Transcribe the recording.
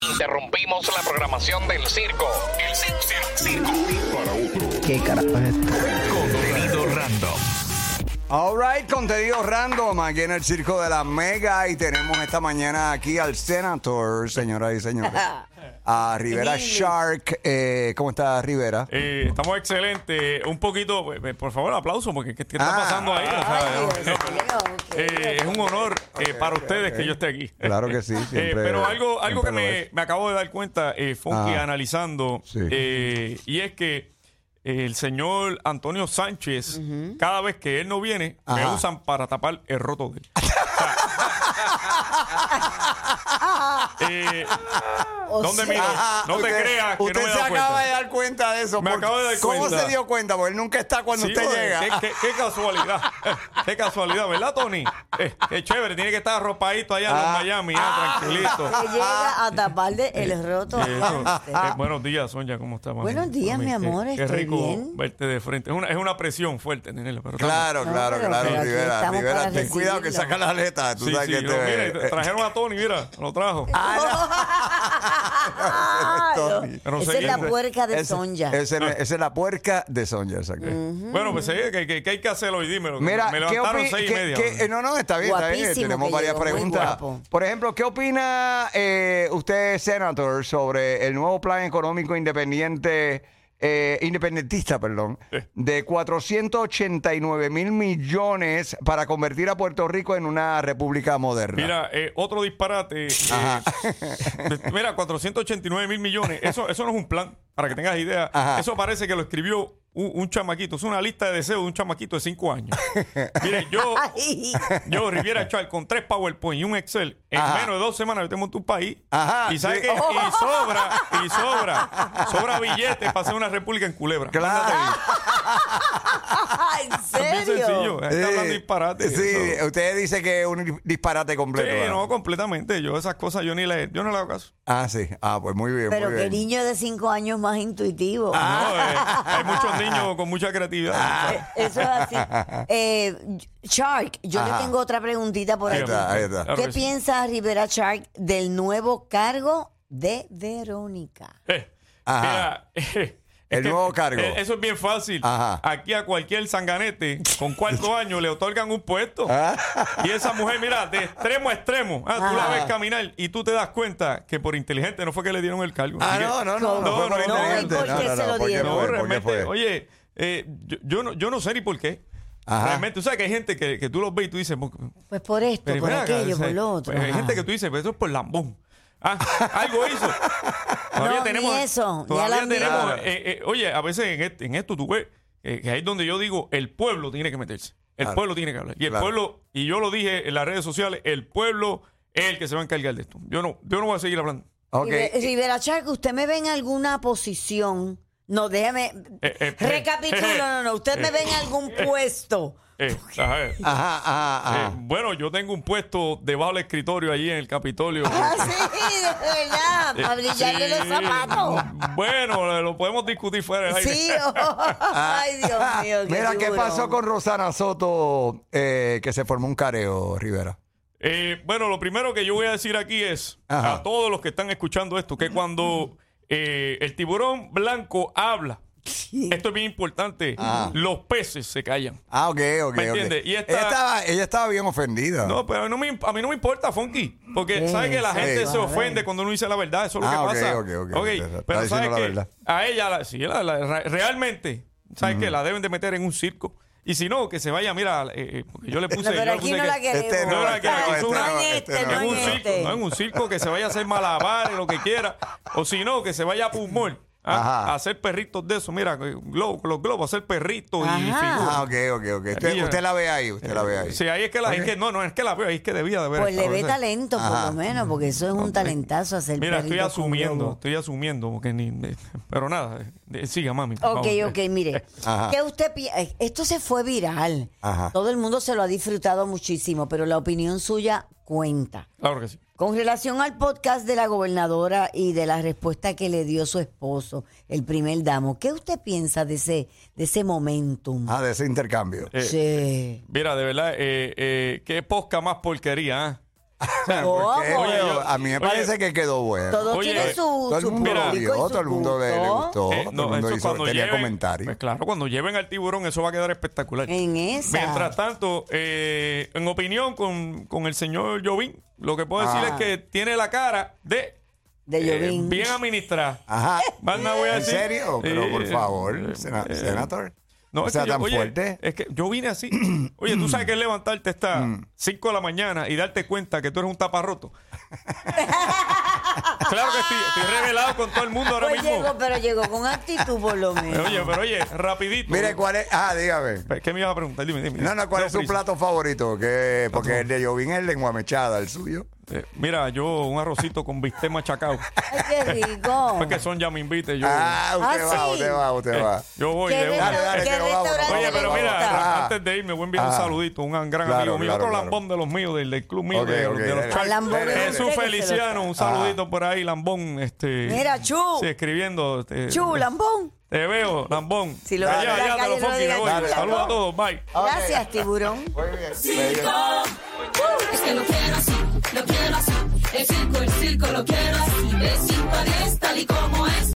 Interrumpimos la programación del circo. El circo. Para otro. ¿Qué carajo es esto? Contenido random. All right, contenido random aquí en el Circo de la Mega y tenemos esta mañana aquí al Senator, señoras y señores, a Rivera Shark. ¿Cómo está Rivera? Estamos excelentes. Un poquito, por favor, aplauso, porque ¿qué está pasando ahí? O sea, es un honor para ustedes que yo esté aquí. Claro que sí, siempre. Pero algo siempre que lo es. me acabo de dar cuenta, Funky, analizando, Sí. y es que el señor Antonio Sánchez, cada vez que él no viene, me Ajá. usan para tapar el roto de él. ¿Dónde miro? No te creas que usted no me he se dado acaba cuenta. de dar cuenta de eso. Me acabo de dar ¿Cómo cuenta. se dio cuenta? Porque él nunca está cuando Sí, usted oye, llega. Qué casualidad. Qué casualidad, ¿verdad, Tony? Qué chévere. Tiene que estar arropadito allá en los Miami, tranquilito. Se llega a taparle el roto. Eso. Buenos días, Sonia. ¿Cómo estás, mami? Buenos días, Mami, mi amor, Qué estoy rico bien. verte de frente. Es una presión fuerte, Nenela. Pero Claro, No, claro, pero claro, aquí Rivera. estamos Rivera, para ten cuidado que recibirlo. saca la aleta. Tú Sí, sabes que no, mira, trajeron a Tony, mira, lo trajo. Tony. Pero Esa es la seguimos. puerca de Ese- Sonja. Esa es la puerca de Sonja, exacto. Bueno, pues ¿qué hay que hacer hoy? Dímelo. Mira, me ¿qué levantaron opina? 6:30. No, está bien, está bien. Guapísimo Tenemos que varias llegó, muy preguntas. guapo. Por ejemplo, ¿qué opina usted, Senator, sobre el nuevo plan económico independentista, de 489 mil millones para convertir a Puerto Rico en una república moderna? Mira, otro disparate. Mira, 489 mil millones. Eso no es un plan, para que tengas idea. Ajá. Eso parece que lo escribió un chamaquito. Es una lista de deseos de un chamaquito de 5 años. Mire, Ay, yo, Riviera Char, con 3 PowerPoint y un Excel, en Ajá. menos de 2 semanas yo te monto un país. Ajá, Y sabes sí. que sobra billetes para hacer una república en Culebra. Claro. ¿en Es bien serio? sencillo. Está hablando disparate. Sí, Eso. usted dice que es un disparate completo. Sí, ¿verdad? no, completamente. Yo esas cosas yo no le hago caso. Ah, sí. Ah, pues muy bien. Pero muy qué bien. niño de 5 años más intuitivo. No, hay muchos niños con mucha creatividad. Eso es así. Shark, yo Ajá. le tengo otra preguntita por Ahí aquí. está, ahí está. Claro ¿Qué que sí. piensa Rivera Shark del nuevo cargo de Verónica? Ajá. Mira, El nuevo cargo. Eso es bien fácil. Ajá. Aquí a cualquier sanganete con 4 años le otorgan un puesto. Y esa mujer, mira, de extremo a extremo, tú la Ajá. ves caminar y tú te das cuenta que por inteligente no fue que le dieron el cargo. Ah, Así que- no fue no, por no, inteligente. ¿y por qué se lo ¿por qué dieron? No, fue? ¿Por qué realmente, fue? oye, yo no sé ni por qué. Ajá. Realmente, tú sabes que hay gente que tú los ves y tú dices, Pues por esto, pero por ven acá, aquello, o sea, por lo otro. pues hay Ajá. gente que tú dices, pues eso es por lambón. Algo hizo. No, ni eso, ni Todavía alambión. tenemos. Claro. Oye, a veces en esto tú ves que ahí es donde yo digo, el pueblo tiene que meterse. El Claro. pueblo tiene que hablar. Y el Claro. pueblo, y yo lo dije en las redes sociales, el pueblo es el que se va a encargar de esto. Yo no voy a seguir hablando. Ok. Rivera Shark, ¿usted me ve en alguna posición? No, déjame. Recapitulo, no. ¿Usted me ve en algún puesto? A ver. Ajá. Bueno, yo tengo un puesto debajo del escritorio allí en el Capitolio. Ah, sí, de verdad. Para brillarle los Sí. zapatos. Bueno, lo podemos discutir fuera del aire. Sí, ay, Dios mío. Mira, ¿qué tiburón. pasó con Rosana Soto que se formó un careo, Rivera? Bueno, lo primero que yo voy a decir aquí es Ajá. a todos los que están escuchando esto, que cuando el tiburón blanco habla, esto es bien importante, los peces se callan. Ah, ok. ¿Me entiendes? Y Ella estaba bien ofendida. No, pero a mí no me importa, Funky, porque sabes que la Sí. gente se A ver. ofende cuando uno dice la verdad, eso es lo que Ok, pasa. ok. Está Pero diciendo sabes la que verdad. a ella, realmente, sabes que la deben de meter en un circo. Y si no, que se vaya, mira, porque yo le puse. No, pero yo le aquí puse no que- la queremos. Este no, No, este que no, aquí este es una- no, no en este este, no. no en en un circo, este. no en un circo que se vaya a hacer malabares, lo que quiera. O si no, que se vaya a Pulmón Ajá. a hacer perritos de eso. Mira, los globos, hacer perritos y Ajá. figuras. Ah, ok. Usted la ve ahí, usted la ve ahí. Sí, ahí es que la, es que no es que la veo, ahí es que debía de ver. Pues le esta ve vez. talento, por lo menos, porque eso es un talentazo hacer Mira, estoy perritos con globo. asumiendo, porque pero nada, siga, mami. por Ok, favor. mire. Ajá. ¿Qué usted esto se fue viral. Ajá. Todo el mundo se lo ha disfrutado muchísimo, pero la opinión suya cuenta. Claro que sí. Con relación al podcast de la gobernadora y de la respuesta que le dio su esposo, el primer damo, ¿qué usted piensa de ese momentum? De ese intercambio. Sí. Mira, de verdad, qué posca más porquería, ¿eh? ¿Cómo? Oye, a mí me parece que quedó bueno. Todo Oye, tiene su Todo el mundo lo público y vio, su todo el mundo le gusto. gustó. Todo el mundo eso hizo, cuando tenía lleven, comentarios. pues claro, cuando lleven al tiburón, eso va a quedar espectacular. En esa. Mientras tanto, en opinión con el señor Jovín, lo que puedo decir es que tiene la cara de Jovín. bien administrada. Ajá. Más nada voy a ¿En decir. serio? Pero por favor, senator. No, O es sea, que yo, tan oye, fuerte. es que yo vine así. Oye, tú sabes que es levantarte esta 5 de la mañana y darte cuenta que tú eres un taparroto. Claro que estoy revelado con todo el mundo ahora Pues mismo. pero llegó con actitud por lo menos. Pero oye, rapidito. Mire, ¿cuál es? dígame. ¿Qué me ibas a preguntar? Dime. No, ¿cuál es su prisa. plato favorito? Porque el de Jovín es lengua mechada, el suyo. Mira, yo un arrocito con bistec machacado. Ay, qué rico. Pues que son ya me invite. Yo, Usted va. yo voy ¿Qué de una. Dale, ¿Qué que nos vamos, restaurante Oye, le pero gusta? mira, antes de irme voy a enviar un saludito, un gran Claro, amigo mío, claro, otro claro. lambón de los míos, del club mío, Ok, de ok, los dale. Charts. Lambón de Dale, usted Jesús que se lo Feliciano, un saludito por ahí, lambón. Mira, Chu. Sí, escribiendo. Chu, lambón. Te veo, lambón. Si lo ves ya, en la ya, te calle, lo no funky, me digas voy. Chu, Saludos a lambón. todos, bye. Gracias, tiburón. Muy bien. Es que lo quiero así, lo quiero así. El circo lo quiero así. De 5 a 10, tal y como es.